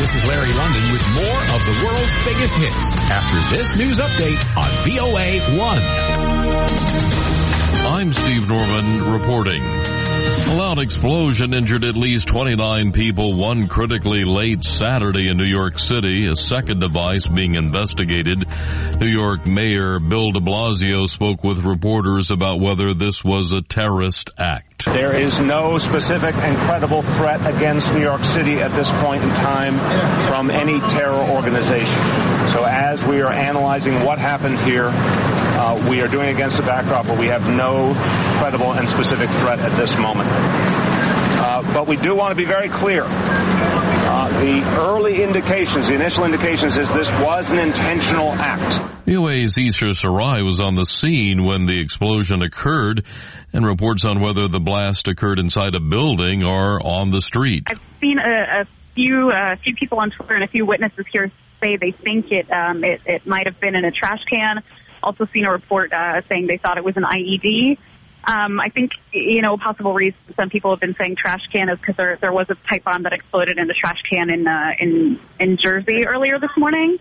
This is Larry London with more of the world's biggest hits after this news update on VOA 1. I'm Steve Norman reporting. A loud explosion injured at least 29 people, one critically late Saturday in New York City, a second device being investigated. New York Mayor Bill de Blasio spoke with reporters about whether this was a terrorist act. There is no specific and credible threat against New York City at this point in time from any terror organization. So as we are analyzing what happened here, we are doing against the backdrop where we have no credible and specific threat at this moment. But we do want to be very clear. The early indications, the initial indications is this was an intentional act. VOA's Isha Sarai was on the scene when the explosion occurred and reports on whether the blast occurred inside a building or on the street. I've seen a few people on Twitter and a few witnesses here say they think it might have been in a trash can. Also seen a report saying they thought it was an IED. I think, a possible reason some people have been saying trash can is because there was a pipe bomb that exploded in the trash can in Jersey earlier this morning.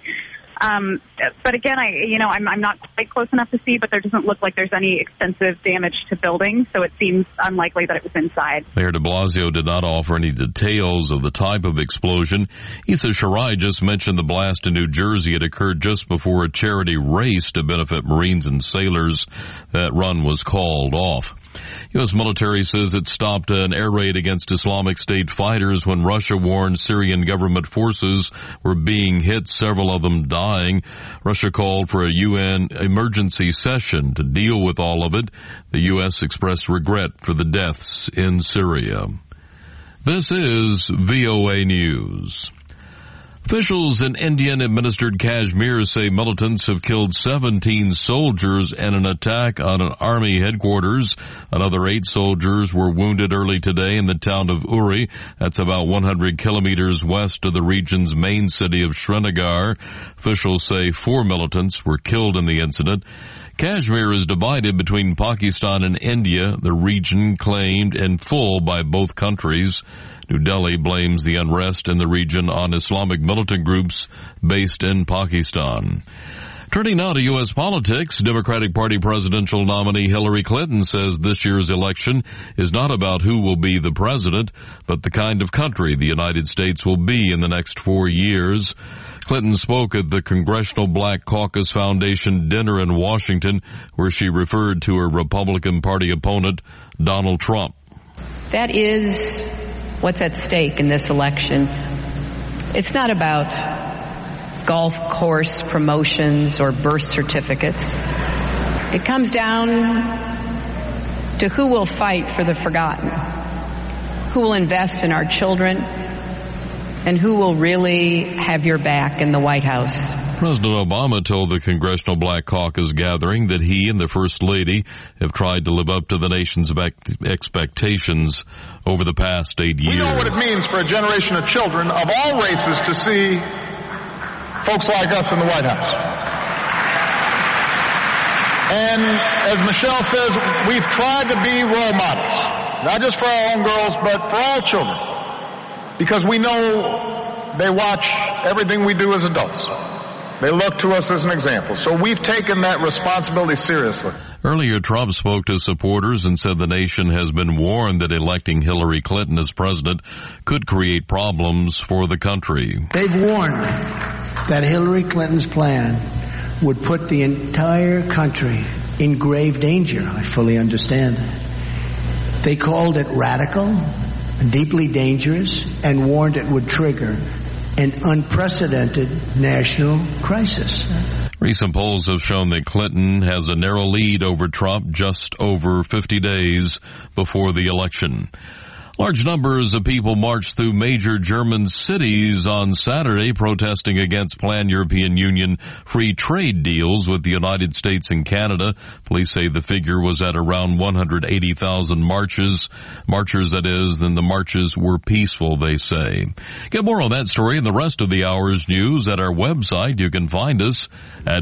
But again, I'm not quite close enough to see, but there doesn't look like there's any extensive damage to buildings, so it seems unlikely that it was inside. Mayor de Blasio did not offer any details of the type of explosion. Issa Shirai just mentioned the blast in New Jersey. It occurred just before a charity race to benefit Marines and sailors. That run was called off. U.S. military says it stopped an air raid against Islamic State fighters when Russia warned Syrian government forces were being hit, several of them dying. Russia called for a UN emergency session to deal with all of it. The U.S. expressed regret for the deaths in Syria. This is VOA News. Officials in Indian-administered Kashmir say militants have killed 17 soldiers in an attack on an army headquarters. Another 8 soldiers were wounded early today in the town of Uri. That's about 100 kilometers west of the region's main city of Srinagar. Officials say 4 militants were killed in the incident. Kashmir is divided between Pakistan and India, the region claimed in full by both countries. New Delhi blames the unrest in the region on Islamic militant groups based in Pakistan. Turning now to U.S. politics, Democratic Party presidential nominee Hillary Clinton says this year's election is not about who will be the president, but the kind of country the United States will be in the next 4 years. Clinton spoke at the Congressional Black Caucus Foundation dinner in Washington, where she referred to her Republican Party opponent, Donald Trump. That is what's at stake in this election. It's not about golf course promotions or birth certificates. It comes down to who will fight for the forgotten, who will invest in our children, and who will really have your back in the White House. President Obama told the Congressional Black Caucus gathering that he and the First Lady have tried to live up to the nation's expectations over the past 8 years. We know what it means for a generation of children of all races to see folks like us in the White House. And as Michelle says, we've tried to be role models, not just for our own girls, but for all children, because we know they watch everything we do as adults. They look to us as an example. So we've taken that responsibility seriously. Earlier, Trump spoke to supporters and said the nation has been warned that electing Hillary Clinton as president could create problems for the country. They've warned that Hillary Clinton's plan would put the entire country in grave danger. I fully understand that. They called it radical, deeply dangerous, and warned it would trigger an unprecedented national crisis. Recent polls have shown that Clinton has a narrow lead over Trump just over 50 days before the election. Large numbers of people marched through major German cities on Saturday protesting against planned European Union free trade deals with the United States and Canada. Police say the figure was at around 180,000 marchers, that is, and the marches were peaceful, they say. Get more on that story and the rest of the hour's news at our website. You can find us at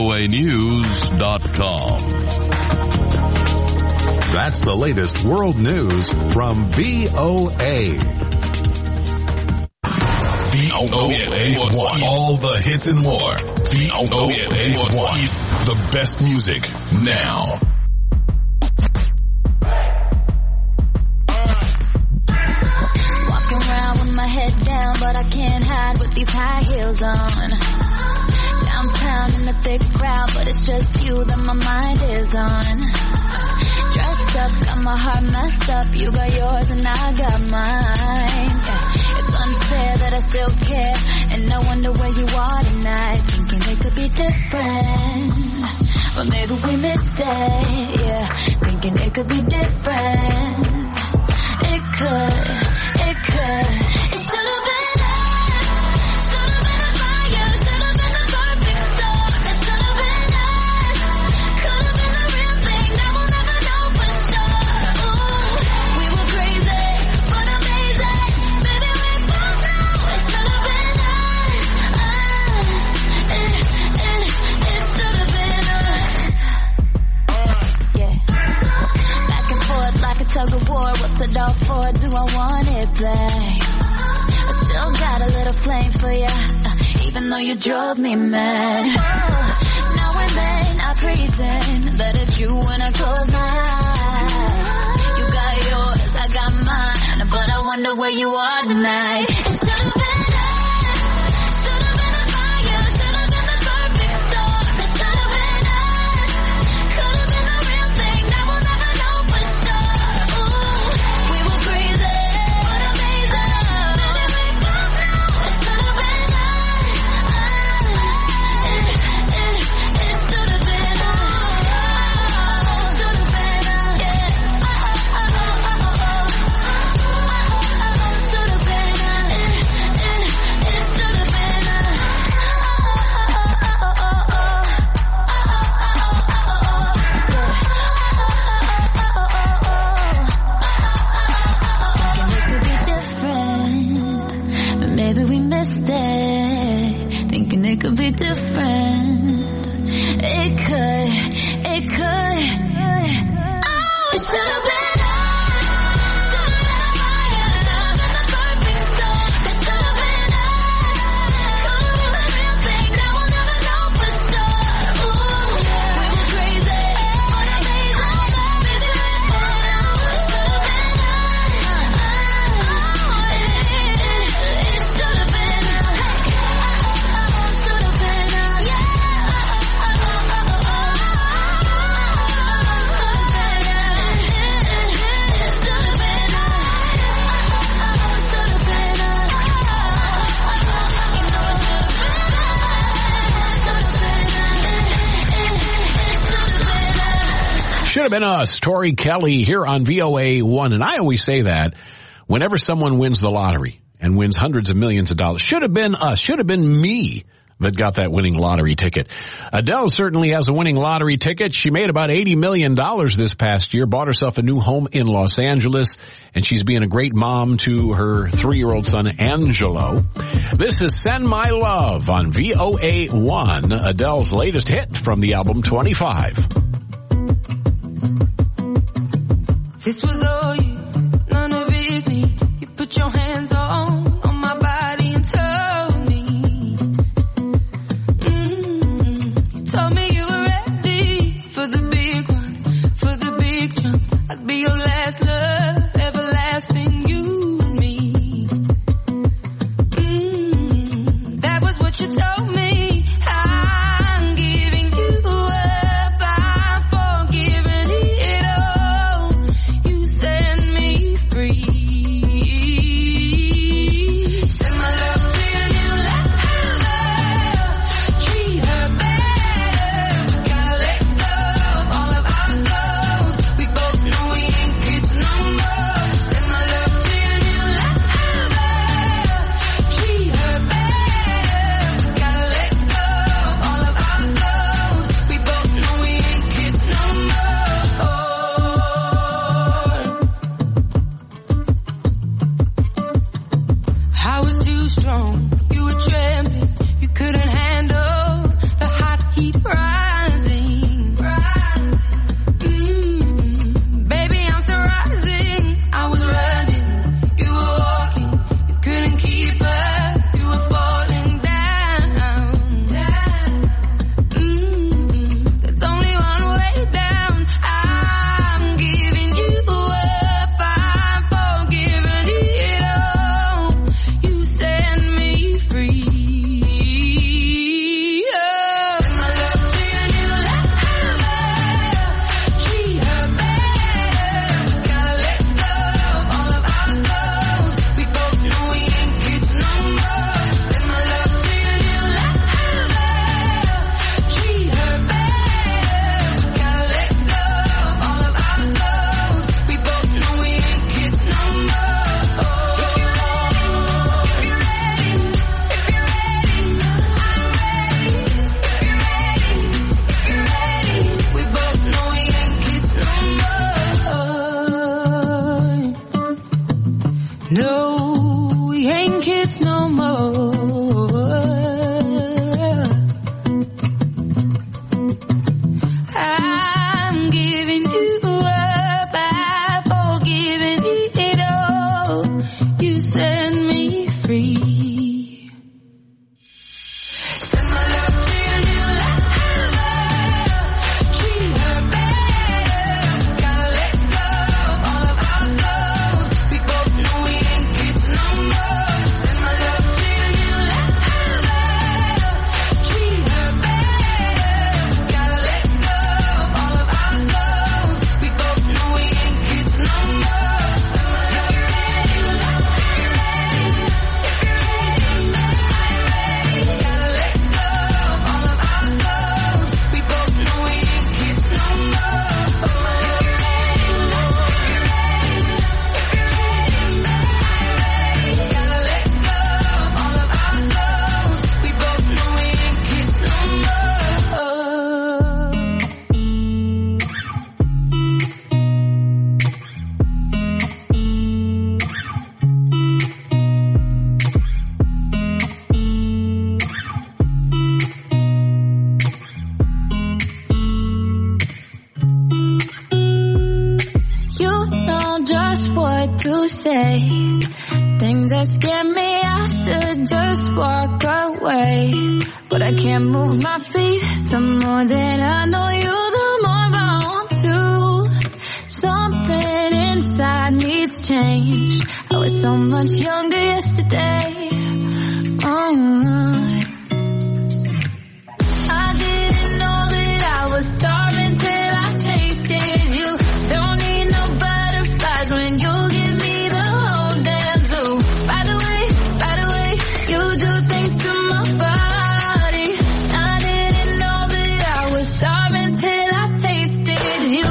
voanews.com. That's the latest world news from VOA. VOA1. All the hits and more. VOA1. The best music now. Walking around with my head down, but I can't hide with these high heels on. Downtown in the thick crowd, but it's just you that my mind is on. Dressed up, got my heart messed up. You got yours and I got mine. Yeah. It's unfair that I still care, and I wonder where you are tonight. Thinking it could be different, but maybe we missed it. Yeah, thinking it could be different. It could. It should have been. Tug of war, what's it all for? Do I want it back? I still got a little flame for you, even though you drove me mad. Oh, now and then I pretend that it's you when I close my eyes. You got yours, I got mine, but I wonder where you are tonight. It should have been. It could be different. It could. Oh, it should have been. Should have been us, Tori Kelly, here on VOA1. And I always say that whenever someone wins the lottery and wins hundreds of millions of dollars, should have been us, should have been me that got that winning lottery ticket. Adele certainly has a winning lottery ticket. She made about $80 million this past year, bought herself a new home in Los Angeles, and she's being a great mom to her 3-year-old son, Angelo. This is Send My Love on VOA1, Adele's latest hit from the album 25. This was all you, none of it me. You put your hands on my body and told me. You told me you were ready for the big one, for the big jump. I'd be your last love, everlasting, you and me. That was what you told me. I'm giving you up, I'm forgiving it all. You set me free. Send my love to your new lover. Treat her better. Gotta let go of all of our goals. We both know we ain't kids no more. Send my love to your new lover. Treat her better. Gotta let go of all of our goals. We both know we ain't kids no more. I was too strong, you were trembling, you couldn't handle the hot heat rising. Baby, I'm still rising. I was running, you were walking, you couldn't keep up, you more. I'm giving you up, I've forgiven it all. You set me free. Send my love to your new lover. Treat her better. Gotta let go of all of our goals. We both know we ain't kids no more. Send my love to your new lover. Treat her better. Gotta let go of all of our goals. We both know we ain't kids no more. Send my love to your new lover. Gotta let go of all of our goals. We both know we ain't kids no more. Send my love to your new lover. Gotta let go of all of our goals. We both know we ain't kids no You know just what to say. Things that scare me, I should just walk away. But I can't move my feet. The more that I know you, the more I want to. Something inside needs change. I was so much younger yesterday. I didn't know that I was starving till I tasted you. Don't need no butterflies when you give me the whole damn zoo. By the way, you do things to my body. I didn't know that I was starving till I tasted you.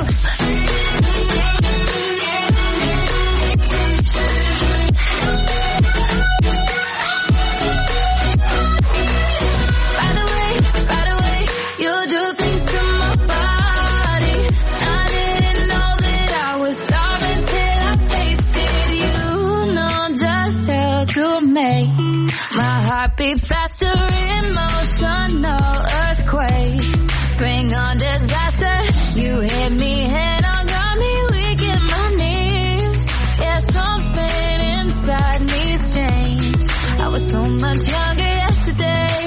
By the way, you do things to my body. I didn't know that I was starving till I tasted you. Know just how to make my heart beat faster, emotional earthquake. Bring on disaster. You hit me head on, got me weak in my knees. Yeah, something inside needs change. I was so much younger yesterday.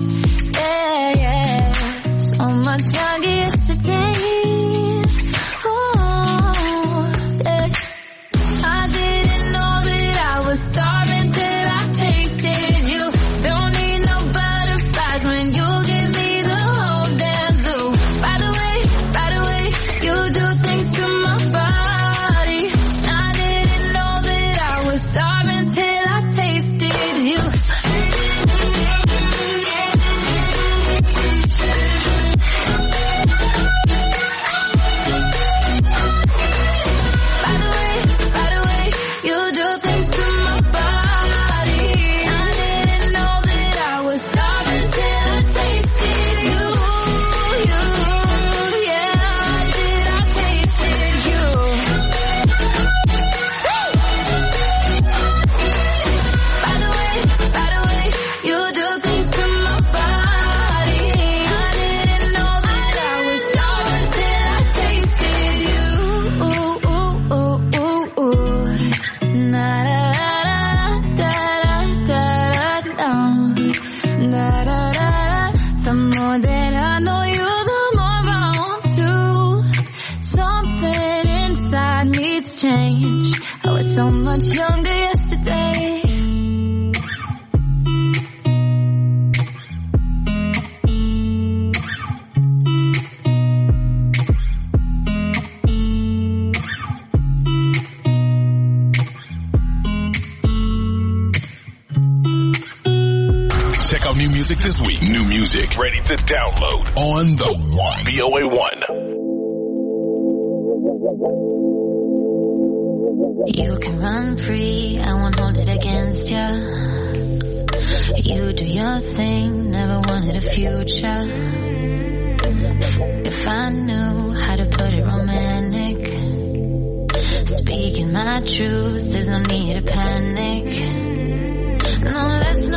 Yeah, so much younger yesterday. Oh, yeah. I didn't know that I was starving till I tasted you. Don't need no butterflies when you give me the whole damn zoo. By the way, you do things to my body. I didn't know that I was starving till I tasted you. By the way, you do things to my body. I didn't know that I was starving till I tasted you. Yeah, I tasted you. By the way, you do things to my body. I didn't know that I was starving till I tasted you. Na da da da da da. The more that I know you, the more I want to. Something inside needs change. I was so much younger yesterday. Check out new music this week. New music ready to download on the One. VOA 1. You can run free, I won't hold it against ya. You do your thing, never wanted a future. If I knew how to put it romantic, speaking my truth, there's no need to panic. No, let's not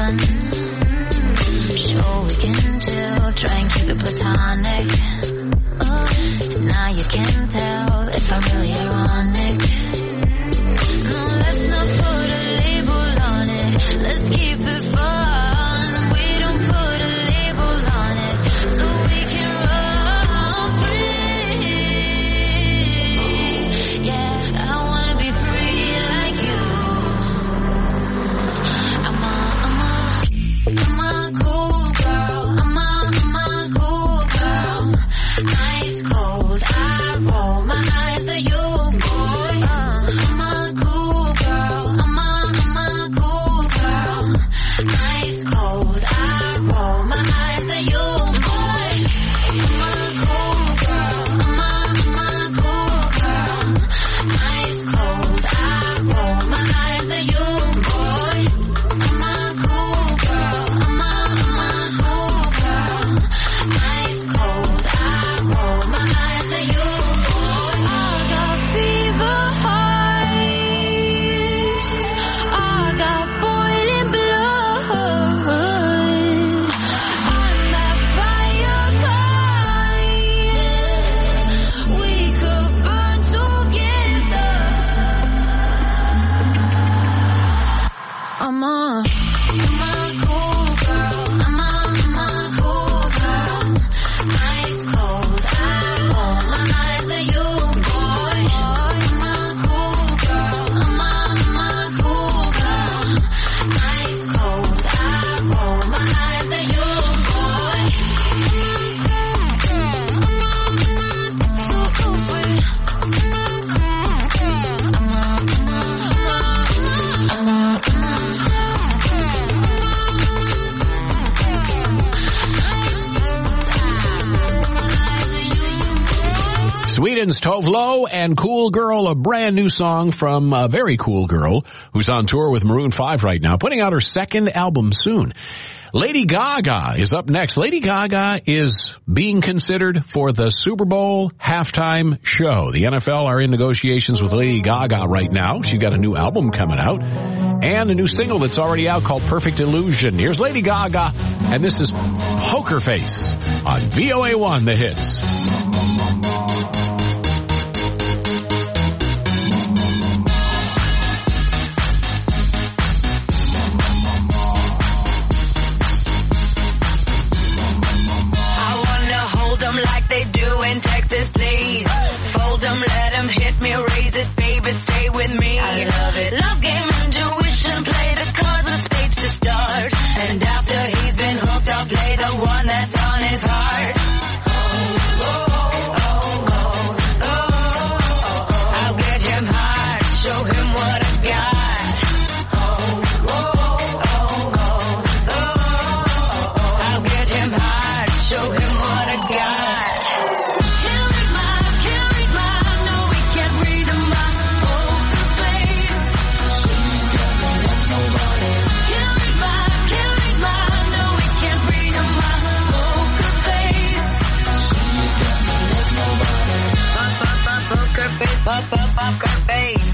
fun. Sure we can chill, try and keep it platonic. Now you can tell if I'm really ironic. No, let's not put a label on it. Let's keep it fun. We don't put a label on it, so we can run free. Yeah, I wanna be free like you. I'm a cool girl. I'm a cool girl. Ice cold, I roll my eyes at you, boy. I'm a cool girl. I'm a cool girl. Ice cold, I roll my eyes at you, boy. I'm a cool girl. I'm a cool girl. Ice cold, I roll my eyes at you, boy. I'm a cool girl. I'm a cool girl. Ice cold, I roll my eyes at you, boy. I got fever hearts. I got boiling blood. I'm that fire kind. We could burn together. I'm a cool girl. I'm a cool girl. Ice cold, I roll my eyes at you, boy. I'm a cool girl. I'm a cool girl. Ice cold, I roll my eyes at you, boy. Sweden's Tove Lo and Cool Girl, a brand new song from a very cool girl who's on tour with Maroon 5 right now, putting out her second album soon. Lady Gaga is up next. Lady Gaga is being considered for the Super Bowl halftime show. The NFL are in negotiations with Lady Gaga right now. She's got a new album coming out and a new single that's already out called Perfect Illusion. Here's Lady Gaga, and this is Poker Face on VOA1, The Hits. They do in Texas, please. Fold them, let them hit me, raise it, baby, stay with me. I love it. Love game, intuition, play the cards with spades to start. And after he's been hooked, I'll play the one that's on his heart. I'll get him hard, show him what I got. I'll get him hard, show him what I got. Poker face.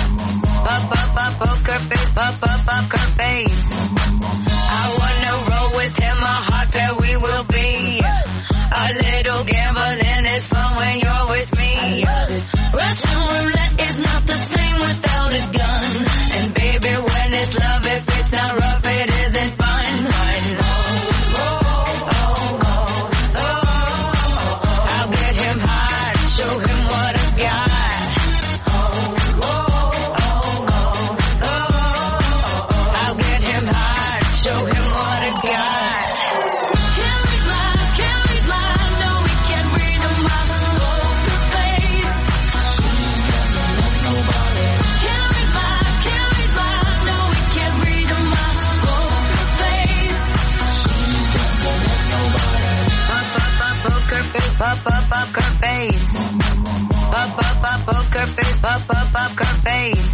Poker face. Poker face. I wanna roll with him, a hot pair we will be. A little gambling is fun when you're with me. Russian roulette is not the same without a gun. And baby, when it's love, if it's not rough, it isn't fun. I'll get him hard, show him what I got. Poker face. Poker face. Poker face.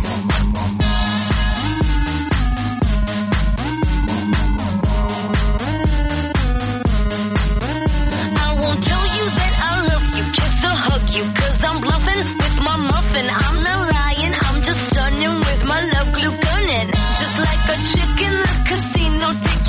I won't tell you that I love you, kiss or hug you, 'cause I'm bluffing with my muffin. I'm not lying, I'm just stunning with my love glue gunning. Just like a chick in the casino, take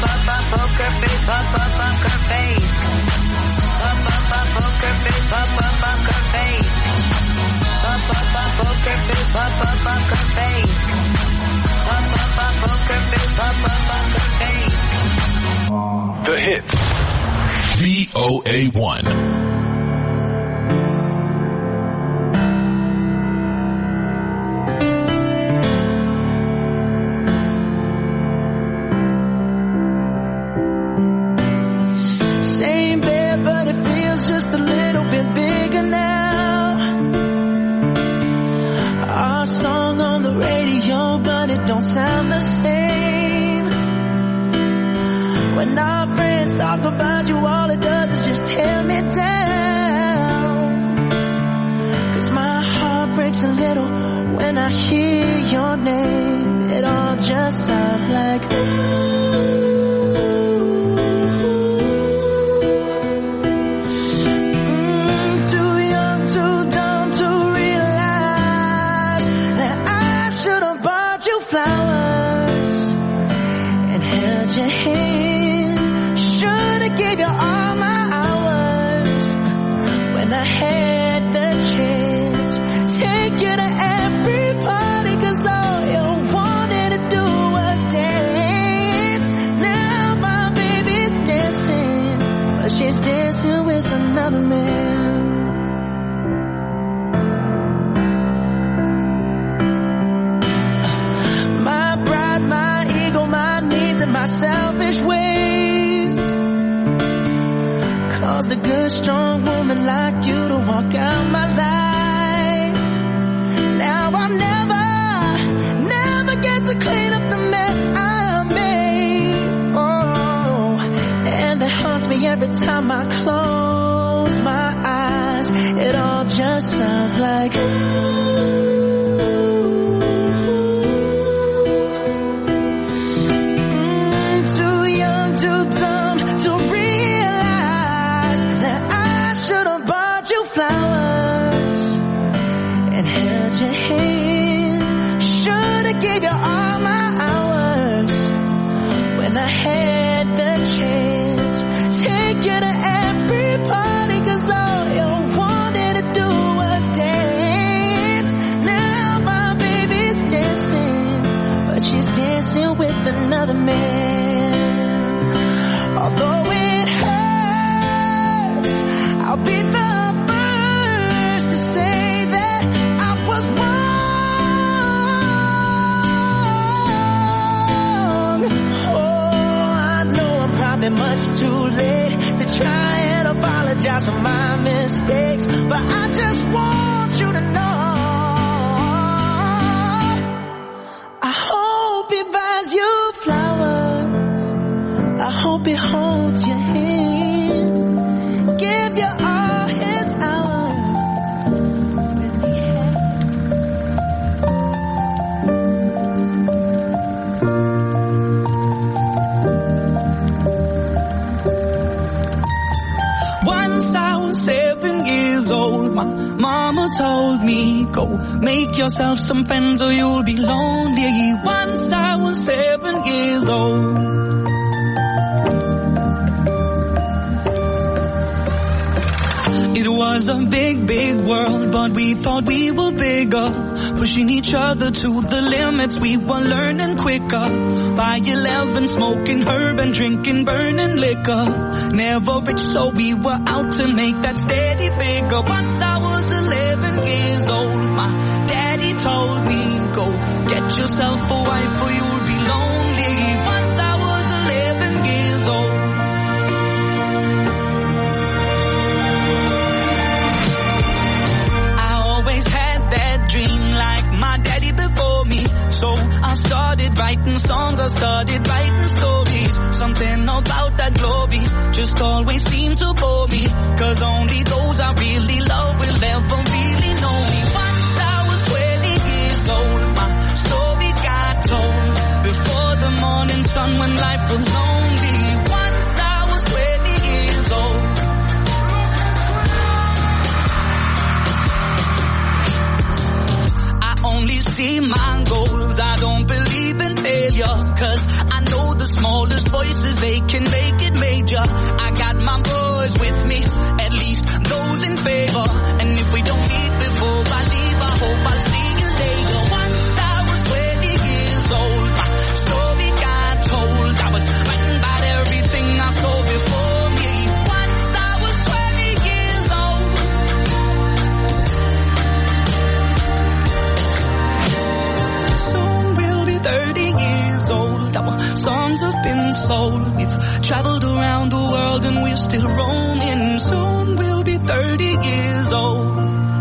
poker face, poker face. Poker face, poker face. Poker face, poker face. Poker face, poker face. The hits. VOA1. Same bed, but it feels just a little bit bigger now. Our song on the radio, but it don't sound the same. When our friends talk about you, all it does is just tear me down. 'Cause my heart breaks a little when I hear your name. It all just sounds like ooh. Flowers and held your hand. Should've gave you all my hours when I had the chance. Take you to every party 'cause all you wanted to do was dance. Now my baby's dancing, but she's dancing with another man. My selfish ways caused a good strong woman like you to walk out my life. Now I'll never get to clean up the mess I made. Oh, and that haunts me every time I close my eyes. It all just sounds like ooh. Flowers and held your hand. Should've gave you all my hours when I had the chance. Take you to every party 'cause all you wanted to do was dance. Now my baby's dancing, but she's dancing with another man. Although it hurts, I'll be the to say that I was wrong. Oh, I know I'm probably much too late to try and apologize for my mistakes, but I just want you to know I hope he buys you flowers. I hope he holds your hand, give you all his hours. Old. My mama told me, go make yourself some friends or you'll be lonely. Once I was 7 years old. It was a big, big world, but we thought we were bigger. Pushing each other to the limits, we were learning quicker. By 11, smoking herb and drinking burning liquor. Never rich, so we were out to make that steady figure. Once I was 11 years old, my daddy told me, go get yourself a wife or you'll be lonely. Once I was 11 years old. Dream like my daddy before me. So I started writing songs, I started writing stories. Something about that glory just always seemed to bore me. 'Cause only those I really love will ever really know me. Once I was 20 years old, my story got told. Before the morning sun when life was lonely. Once I was 20 years old. Only see my goals, I don't believe in failure. 'Cause I know the smallest voices they can make it major. I got my boys with me, at least those in favor. And if we don't meet before I leave, I hope I'll see you later. Once I was 20 years old, my story got told. I was writing about everything I saw before me. Once I was 20 years old. Soon we'll be 30 years old. Our songs have been sold. We've traveled around the world and we're still roaming. Soon we'll be 30 years old.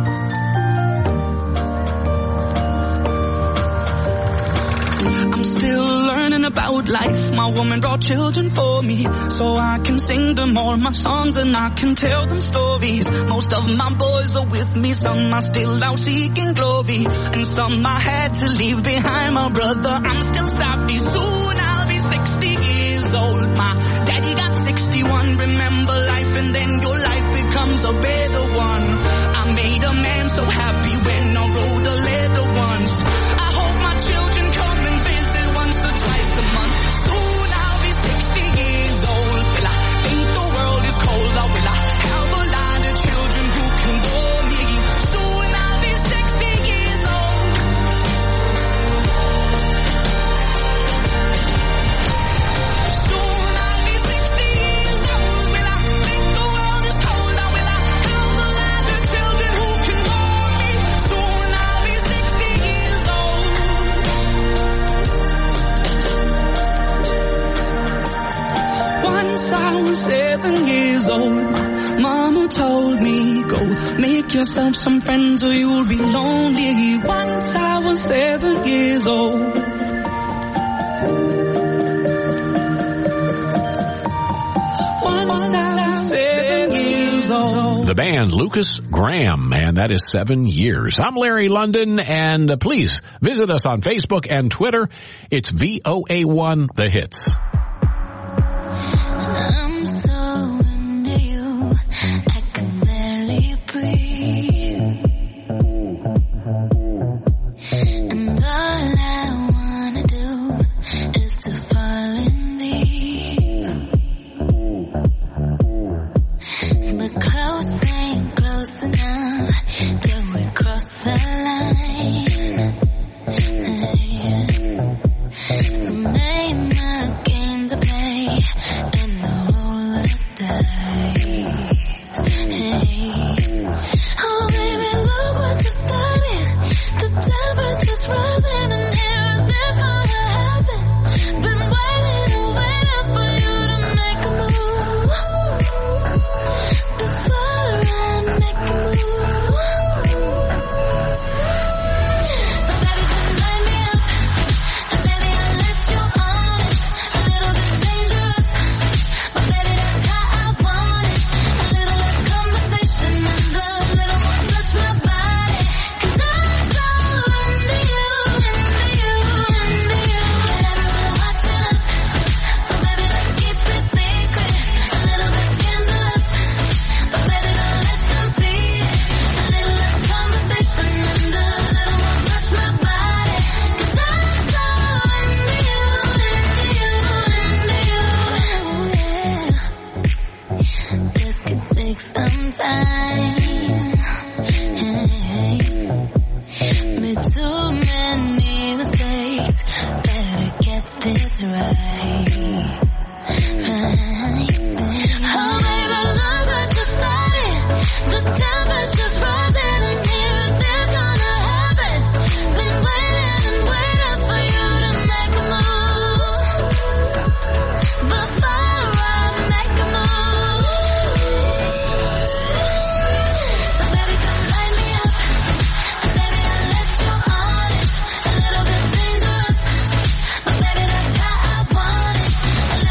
I'm still learning about life. My woman brought children for me, so I can sing them all my songs and I can tell them stories. Most of my boys are with me, some are still out seeking glory, and some I had to leave behind. My brother, I'm still savvy. Soon I'll be 60 years old. My daddy got 61. Remember life and then your life becomes a better one. I made a man so happy when I wrote a letter once. I hope my children come and visit once or twice a month. Soon I'll be 60 years old. Will I think the world is cold, or will I have a lot of children who can bore me? Soon I'll be 60 years old. Soon I'll be 60 years old. Will I think the world is cold, or will I have a lot of children who can bore me? Soon I'll be 60 years old. Once I was 7 years old, Mama told me, go make yourself some friends or you'll be lonely. Once I was 7 years old. Once I was 7 years old. The band Lucas Graham, and that is 7 years. I'm Larry London, and please visit us on Facebook and Twitter. It's VOA1 The Hits. I'm so into you, I can barely breathe. And all I wanna do is to fall in deep. But close ain't close enough till we cross the line. So name a game to play and I'll roll the dice. Hey. Oh baby, look what you started. The temperature's rising and here is this gonna happen. Been waiting and waiting for you to make a move. Before I make a move. So baby, come light me up. And maybe I'll let you on it. A little bit dangerous, but baby that's how I want it. A little less conversation and a little more touch my body. 'Cause I'm so into you, into you, into you. And everyone watching us, so baby let's keep it secret. A little bit scandalous, but baby don't let them see it. A little less conversation and a little more touch my body. 'Cause I'm so into you, into you, into you. This could take some time. Made too many mistakes. Better get this right. Oh baby, look what you started. The temperature's rising and here is this gonna happen. Been waiting and waiting for you to make a move. Before I make a move. So baby, come light me up. And baby, I'll let you on it. A little bit dangerous, but baby, that's how I want it. A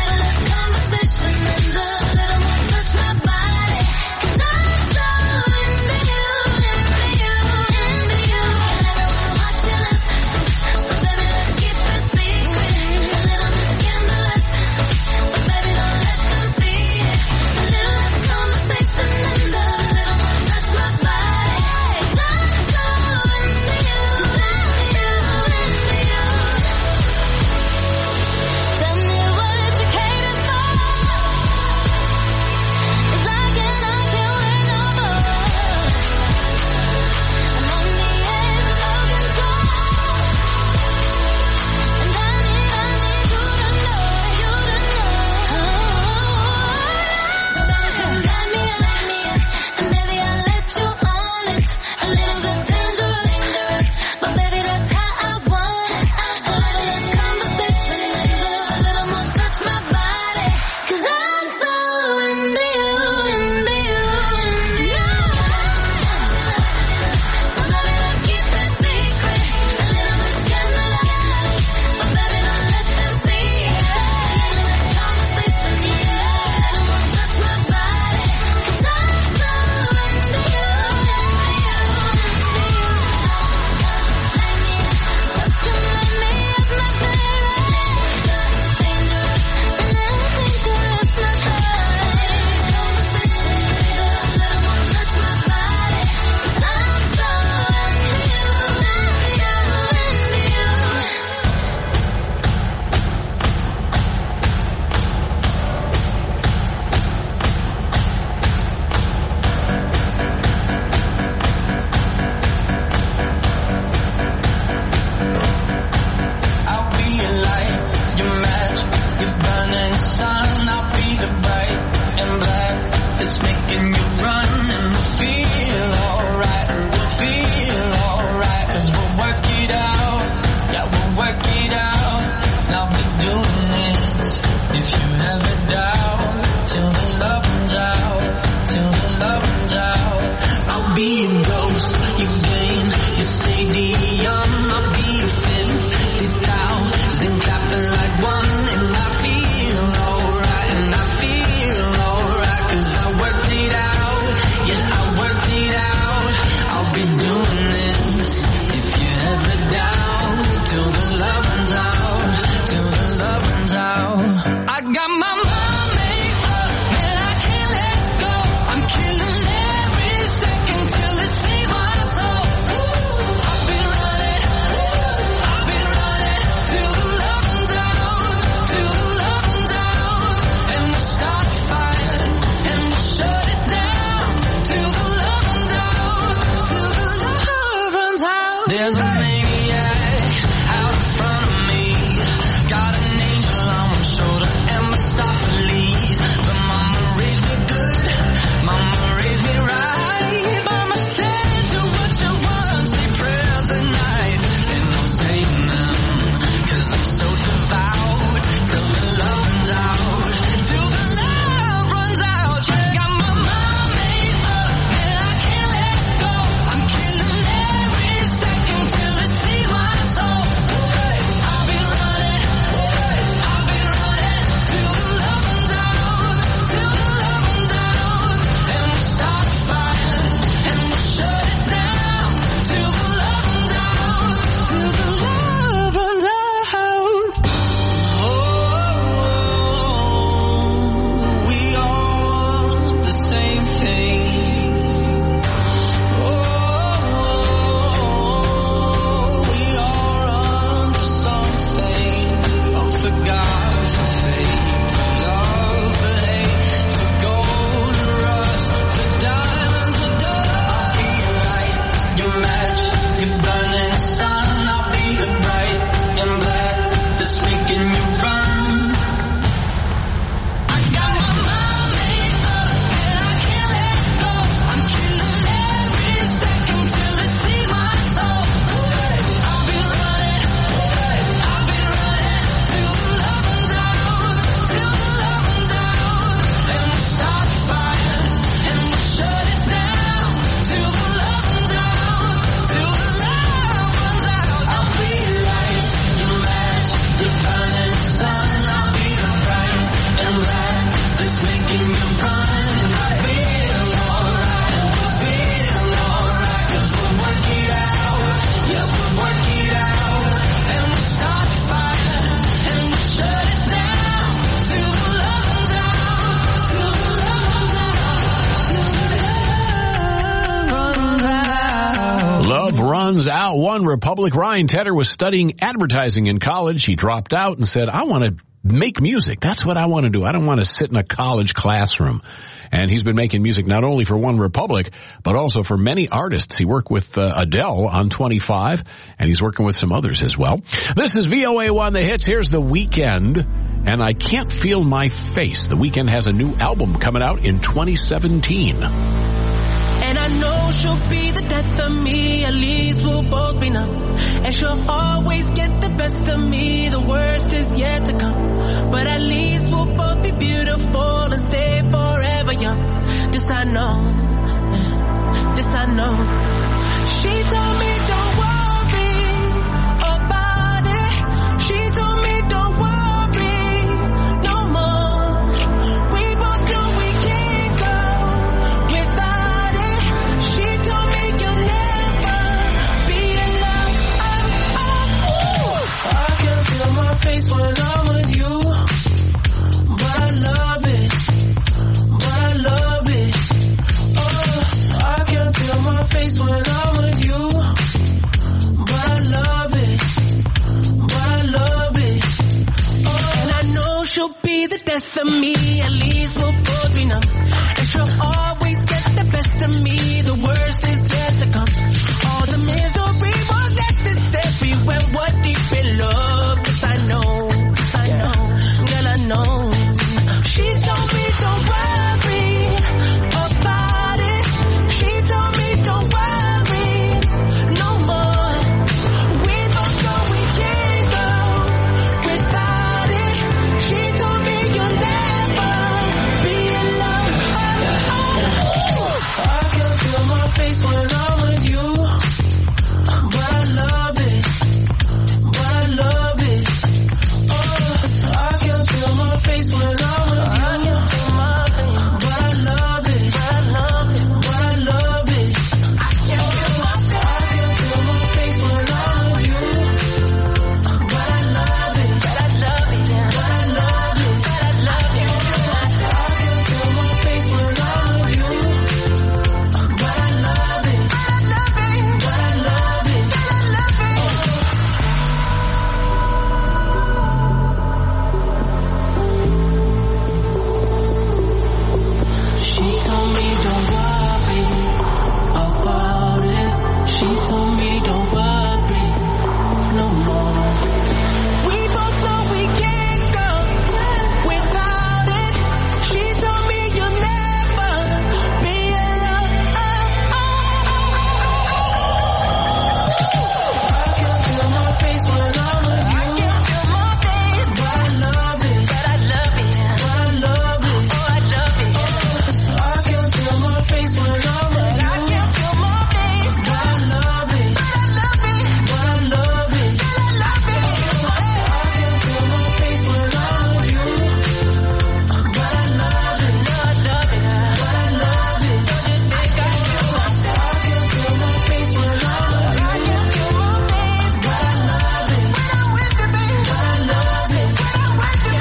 guns out. One Republic, Ryan Tedder, was studying advertising in college. He dropped out and said, I want to make music. That's what I want to do. I don't want to sit in a college classroom. And he's been making music not only for One Republic, but also for many artists. He worked with Adele on 25, and he's working with some others as well. This is VOA1 The Hits. Here's The Weeknd, and I Can't Feel My Face. The Weeknd has a new album coming out in 2017. And I know she'll be the death of me, at least we'll both be numb. And she'll always get the best of me, the worst is yet to come. But at least we'll both be beautiful and stay forever young. This I know, this I know. She told me don't worry about it. She told me don't worry no more. We both know we can't go without it. She told me you'll never be alone. I can feel my face when I'm with you, but I love it, but I love it. Oh, I can feel my face when I'm with you, but I love it, but I love it. Oh, and I know she'll be the death of me, at least we'll both be numb. And she'll always get the best of me, the worst is yet to come. All the misery was necessary when we're deep in love. Cause I know, girl I know. She told me don't worry about it. She told me don't worry no more. We both know we can't go without it. She told me you'll never be alone. I can feel my face when I'm with you, but I love it, but I love it. Oh, I can feel my face when I'm with you, but I love it, but I love it, but I love it. I can feel my face when I'm with you, but I love it, but I love it, but I love it, but I love it. I can feel my face when I'm with you, but I love it, but I love it, but I love it, but I love it. She told me don't worry about it. She told me don't worry no more. We both know we can't go without it. She told me you'll never be alone. I can feel my face when I'm with you. I can feel my face, but I love it, but I love it, but I love it, oh I love it. I can feel my face when I'm with you. I can feel my face, but I love it, but I love it, but I love it, but I love it. I can feel my face when I'm with you, but I love it, but I love it, but I love it. I can feel my face when I'm with you. I can feel my face, but I love it, when I'm with you, baby, but I love it, when I'm with you,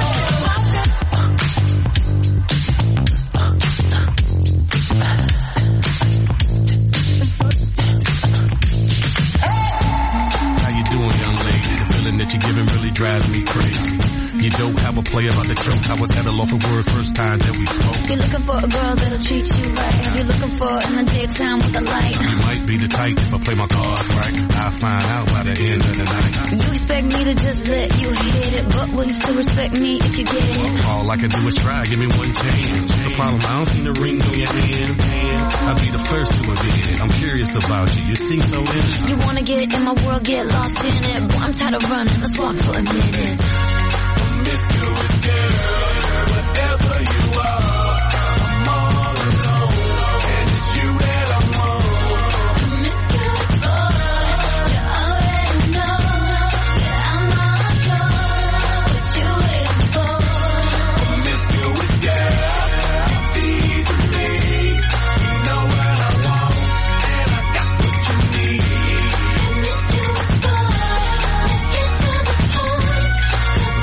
How you doing, young lady? The feeling that you're giving really drives me crazy. You don't have a play about the joke. I was at a loss for words first time that we spoke. You're looking for a girl that'll treat you right. You're looking for in the daytime with the light. You might be the type if I play my cards right. I'll find out by the end of the night. You expect me to just let you hit it, but will you still respect me if you get it? All I can do is try, give me one chance. What's the problem? I don't see the ring on your hand. I'll be the first to admit it. I'm curious about you. You seem so innocent. You wanna get in my world, get lost in it. Boy, I'm tired of running. Let's walk for a minute. Promiscuous girl, whatever you are, I'm all alone, and it's you that I want. Promiscuous boy, you already know that I'm all gone. What you waiting for? Promiscuous girl, teasing me. You know what I want, and I got what you need. Promiscuous boy, let's get to the point.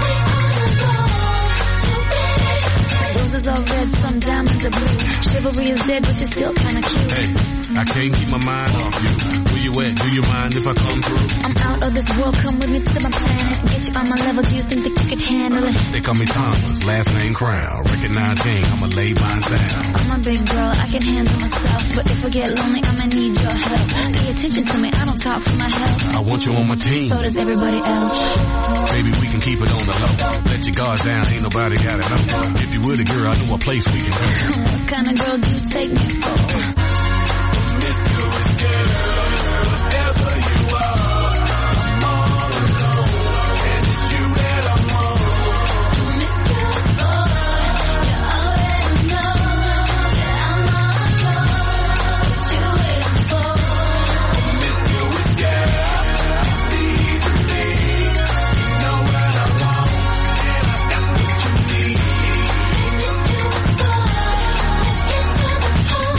Chivalry is dead, but you're still kinda cute. Hey, I can't keep my mind off you. Where you at? Do you mind if I come through? I'm out of this world, come with me to my planet. Get you on my level, do you think that you could handle it? They call me Thomas, last name Crown. Recognize game, I'ma lay mine down. I'm a big girl, I can handle myself. But if I get lonely, I'ma need your help. Pay attention to me, I don't talk for my health. I want you on my team. So does everybody else. Baby, we can keep it on the low. Let your guard down, ain't nobody got it know. If you were the girl, I know a place we can go. What kind of girl do you take me for? Let's go together, whatever you are. I'm all alone, and it's you that I want. Promiscuous boy, you already know that I'm all alone. What you waiting for? Promiscuous girl, these are me. You know what I want, and I got what you need. Promiscuous boy, let's get to the point.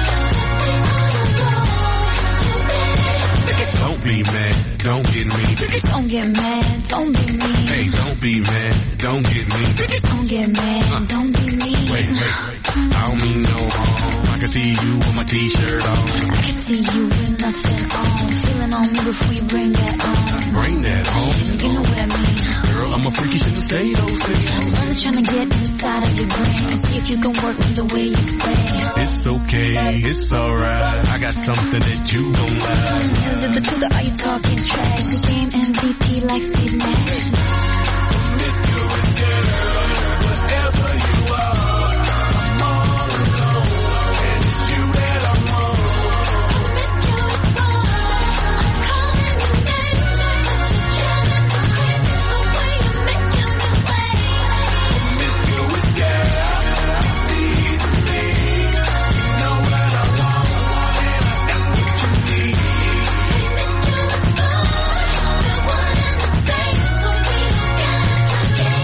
Don't be mad, don't get me. Don't get mad, don't be mean. Hey, don't be mad, don't get me. Don't get mad, don't be mean. Wait, I don't mean no harm. I can see you with my t-shirt on. I can see you with nothing on. Feeling on me before you bring that on. Bring that home. You know what I mean. Girl, I'm a freaky, shouldn't say those things. I'm only trying to get inside of your brain and see if you can work me the way you say. It's okay, it's alright. I got something that you don't like. Is it the truth or are you talking trash? The game MVP like Steve Nash. Let's go together, whatever you are. I'm all alone, and it's you that I want. Promiscuous boy, I'm calling your name, but you're chilling the crazy the way you're making me wait. Promiscuous girl, these are me. You know what I want, and I got what you need. Promiscuous boy, we're one and the same, so we don't gotta forget.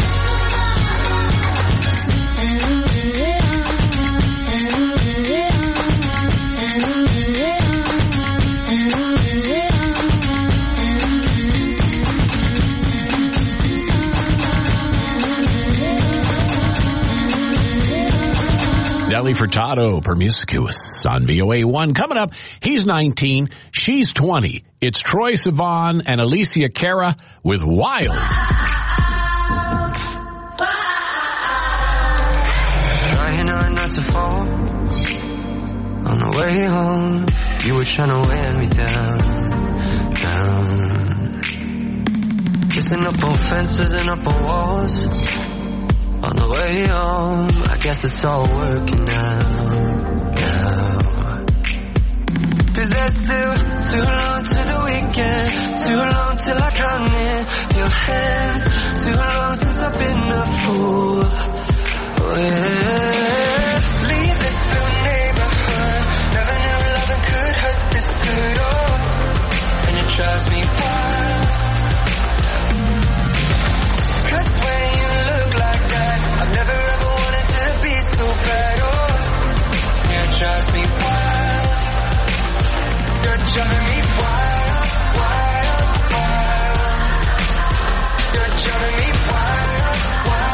Nelly Furtado, Promiscuous on VOA1. Coming up, he's 19, she's 20. It's Troye Sivan and Alicia Cara with Wild. Trying not to fall. On the way home, you were trying to wear me down. Kissing up on fences and up on walls. On the way home, I guess it's all working out now. 'Cause there's still too long to the weekend, too long till I drown in your hands, too long since I've been a fool. Oh yeah. Leave this blue neighborhood, never knew loving could hurt this good. Oh, and it drives me wild. 'Cause when you look like that, I've never ever wanted to be so bad. Oh, yeah, it drives me wild. You're driving me wild, wild, wild. You're driving me wild, wild.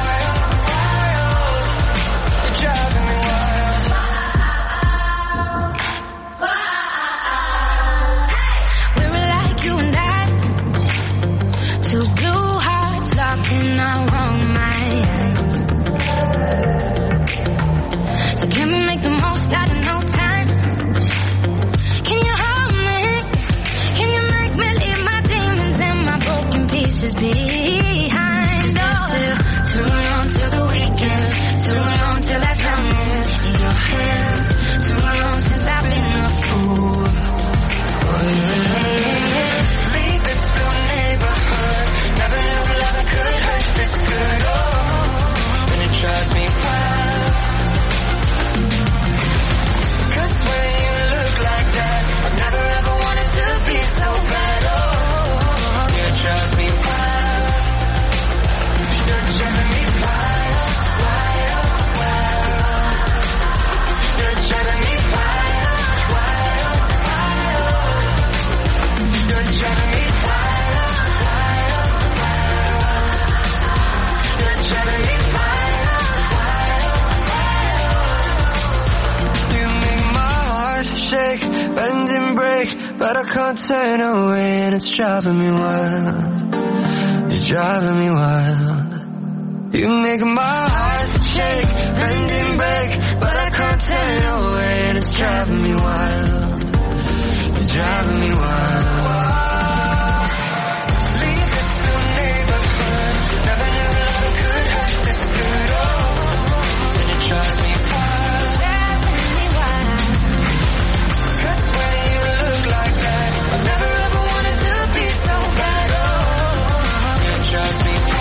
but I can't turn away, and it's driving me wild. You're driving me wild. You make my heart shake, bend and break, but I can't turn away, and it's driving me wild. You're driving me wild. Leave this new neighborhood, never knew love could hurt this good. Oh, and it drives me wild. Driving me wild. 'Cause when you look like that, I never ever wanted to be so bad. Oh, it drives me wild.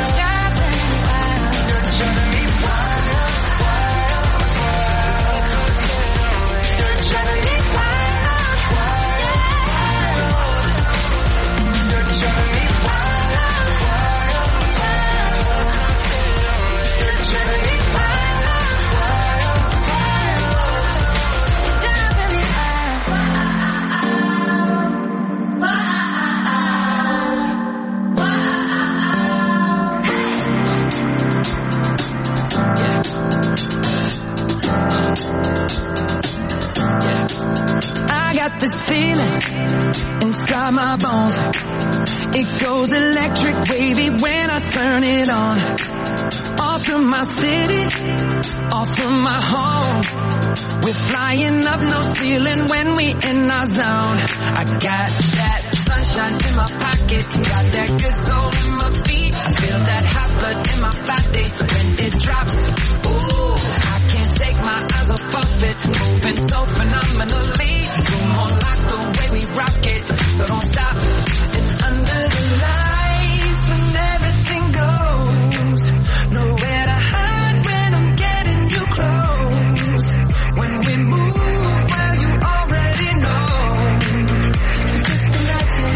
This feeling inside my bones, it goes electric wavy when I turn it on. All through my city, all through my home, we're flying up, no ceiling when we in our zone. I got that sunshine in my pocket, got that good soul in my feet. I feel that hot blood in my body when it drops. Ooh, I can't take my eyes off of it, moving so phenomenally. More like the way we rock it, so don't stop. It's under the lights when everything goes. Nowhere to hide when I'm getting you close. When we move, well, you already know. So just imagine.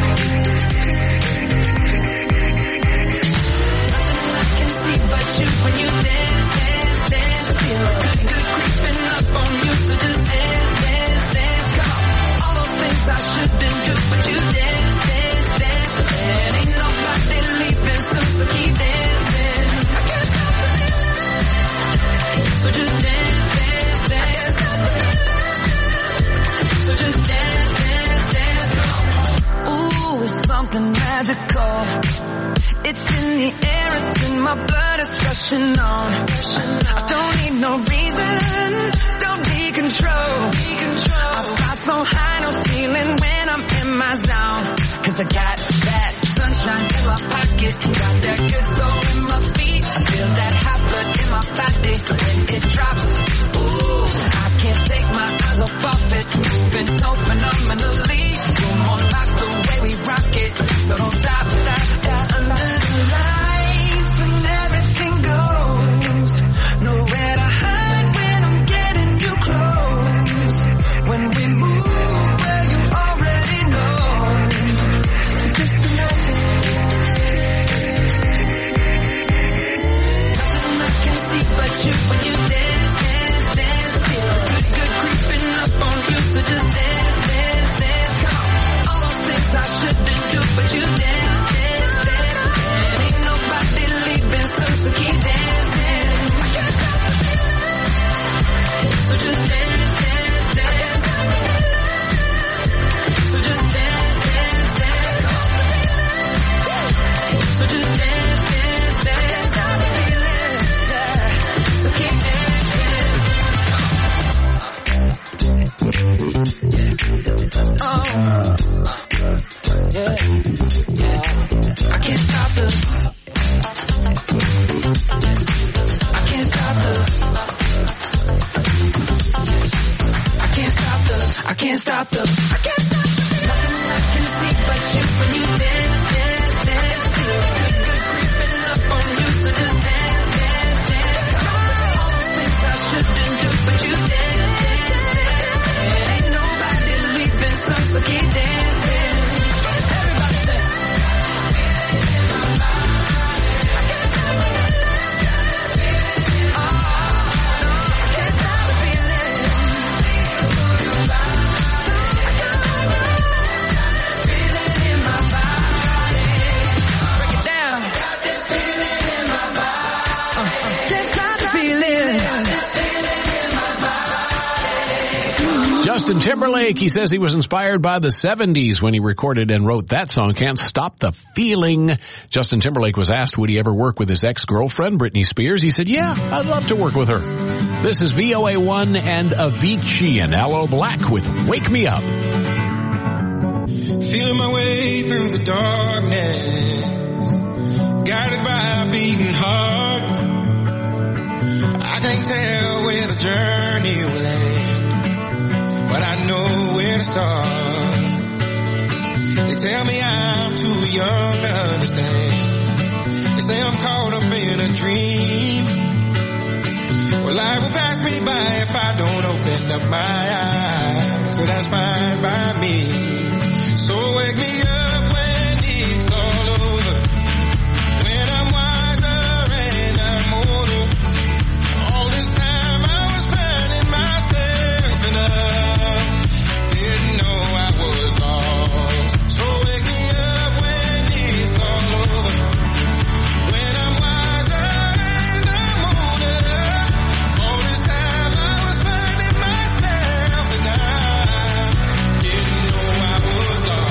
Nothing I can see but you when you dance, dance, dance. Feel good, good creeping up on you, so just dance, dance, dance. Come on. Things I shouldn't do, but you dance, dance, dance. And ain't nobody leaving soon, so keep dancing. I can't stop the feeling. So just dance, dance, dance. So just dance, dance, dance. Ooh, it's something magical. It's in the air, it's in my blood, it's rushing on. I don't need no reason, don't need control. I fly so high, no ceiling when I'm in my zone. 'Cause I got that sunshine in my pocket, got that good soul in my feet. I feel that hot blood in my body when it drops. Ooh, I can't take my eyes off of it, moving so phenomenally. You're more like the way we rock it, so don't stop, stop, stop. Under the lights when everything goes, nowhere to hide when I'm getting you close. When we move, well, you already know. So just imagine. Nothing I can see but you when you dance, dance, dance. Feel good, good creeping up on you, so just dance, dance, dance. Come on. All those things I shouldn't do, but you dance, dance, dance. And ain't nobody leaving soon, so keep dancing. I can't stop the feeling. So just dance, dance, dance. So just dance, dance, dance. So just dance, dance, dance. Stop the feeling, yeah. So keep dancing. Justin Timberlake, he says he was inspired by the 70s when he recorded and wrote that song, Can't Stop the Feeling. Justin Timberlake was asked, would he ever work with his ex-girlfriend, Britney Spears? He said, yeah, I'd love to work with her. This is VOA1 and Avicii and Aloe Black with Wake Me Up. Feeling my way through the darkness, guided by a beating heart. I can't tell where the journey will end, but I know where to start. They tell me I'm too young to understand. They say I'm caught up in a dream. Well, life will pass me by if I don't open up my eyes. So that's fine by me. So wake me up when it's all over, when I'm wiser and I'm older. All this time I was finding myself and I didn't know I was lost. So wake me up when it's all over, when I'm wiser and I'm older. All this time I was finding myself and I didn't know I was lost.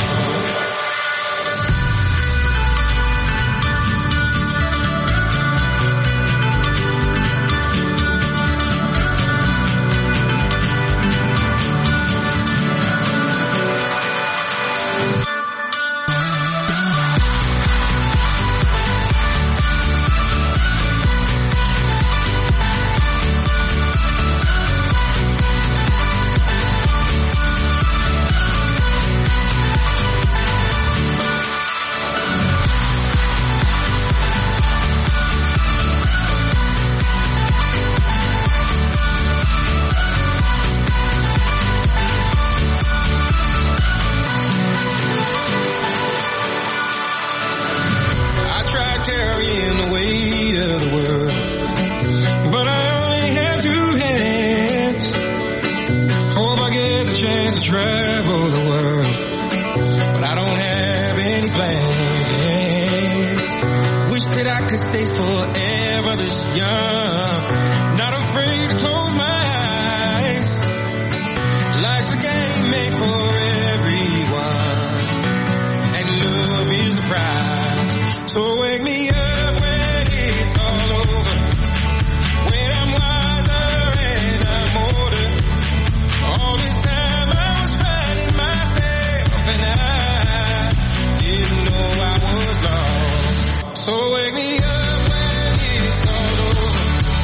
I tried carrying the weight of the world, but I only have two hands. Hope I get the chance to travel the world, but I don't have any plans. Wish that I could stay forever this young, not afraid to close my eyes. Life's a game made for everyone, and love is the prize. So wake me up when it's all over, when I'm wiser and I'm older. All this time I was finding myself and I didn't know I was lost. So wake me up when it's all over,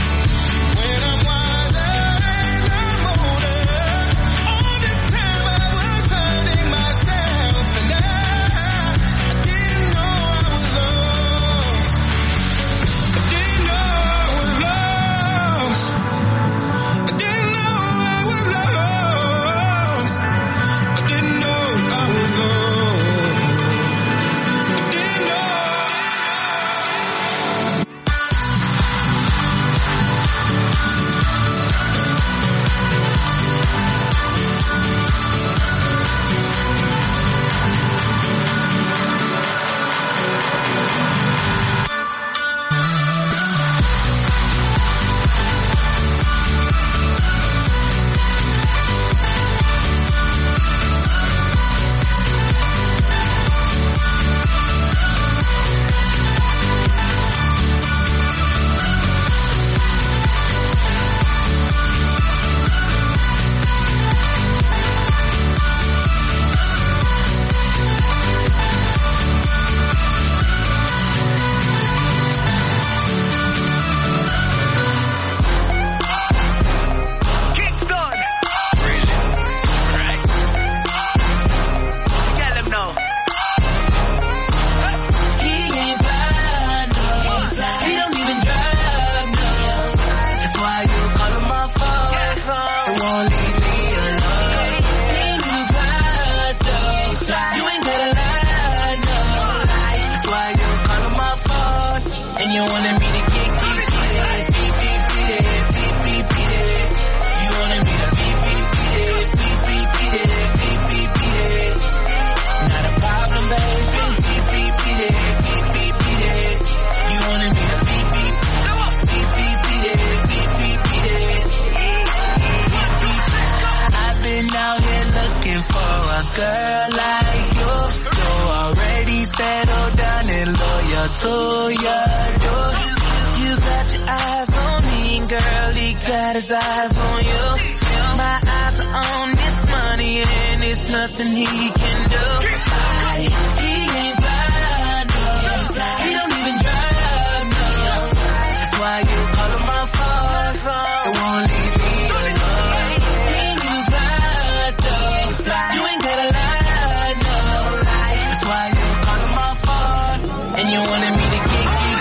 his eyes on you. My eyes are on this money and it's nothing he can do. He ain't fly, no. He don't even drive, no. That's why you call him my phone. It won't leave me alone. He ain't even fly, though. You ain't gotta lie, no. That's why you call him my phone. And you wanted me to get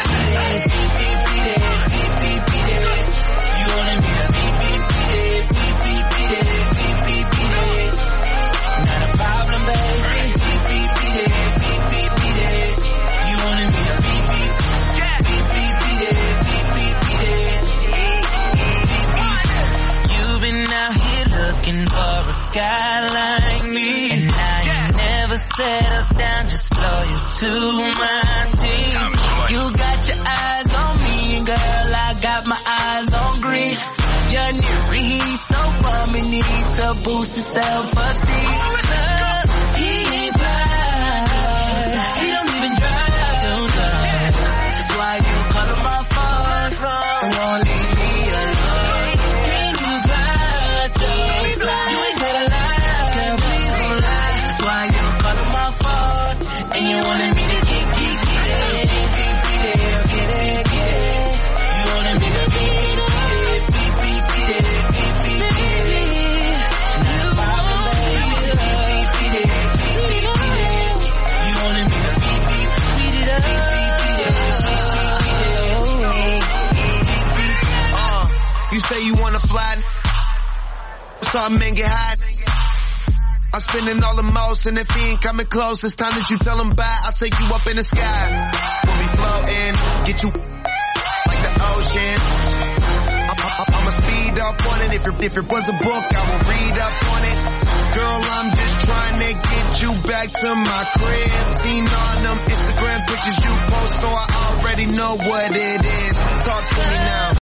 for a guy like me, and now you never settle down, just loyal to my team. You got your eyes on me, and girl, I got my eyes on green. You're new, he's so bummy, need to boost his self-esteem. He ain't fly, he don't even drive. That's why you call him my phone, and won't leave me alone. And you wanted me to get it. You wanted me to beat it. Not a problem, baby. You wanted me to beat it up. You say you wanna fly, so I'm in get high. I'm spending all the most, and if he ain't coming close, it's time that you tell him bye. I'll take you up in the sky. We'll be floating, get you like the ocean. I'ma speed up on it. If it was a book, I will read up on it. Girl, I'm just trying to get you back to my crib. Seen all them Instagram pictures you post, so I already know what it is. Talk to me now.